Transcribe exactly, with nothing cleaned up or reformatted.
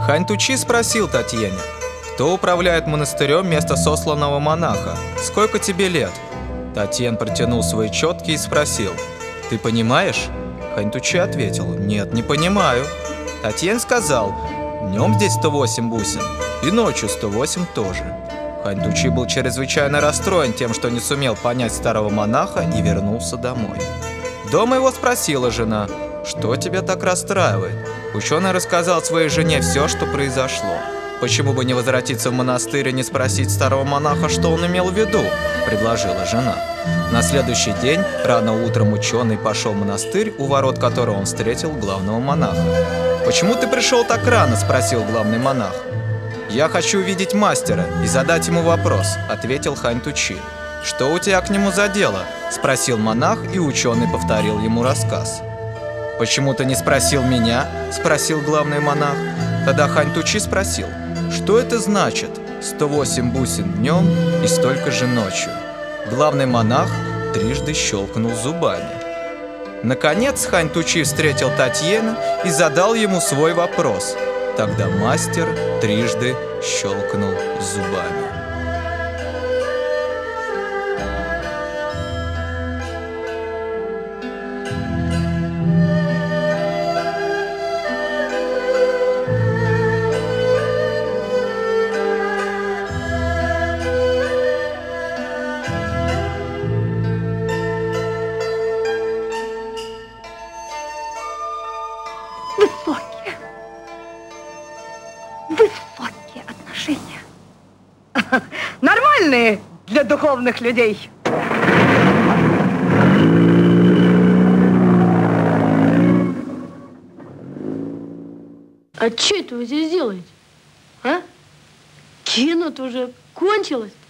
Хань Тучи спросил Татьяне: кто управляет монастырем вместо сосланного монаха? Сколько тебе лет? Татьян протянул свои четки и спросил: ты понимаешь? Хань Тучи ответил: нет, не понимаю. Татьян сказал: днем здесь сто восемь бусин, и ночью сто восемь тоже. Хань Тучи был чрезвычайно расстроен тем, что не сумел понять старого монаха, и вернулся домой. Дома его спросила жена: что тебя так расстраивает? Ученый рассказал своей жене все, что произошло. Почему бы не возвратиться в монастырь и не спросить старого монаха, что он имел в виду? Предложила жена. На следующий день рано утром ученый пошел в монастырь, у ворот которого он встретил главного монаха. «Почему ты пришел так рано?» – спросил главный монах. «Я хочу увидеть мастера и задать ему вопрос», – ответил Хань Тучи. «Что у тебя к нему за дело?» – спросил монах, и ученый повторил ему рассказ. «Почему ты не спросил меня?» – спросил главный монах. Тогда Хань Тучи спросил: что это значит сто восемь бусин днем и столько же ночью? Главный монах трижды щелкнул зубами. Наконец Хань Тучи встретил Татьяна и задал ему свой вопрос. Тогда мастер трижды щелкнул зубами. Высокие, высокие отношения. Нормальные для духовных людей. А что это вы здесь делаете? А? Кино-то уже кончилось.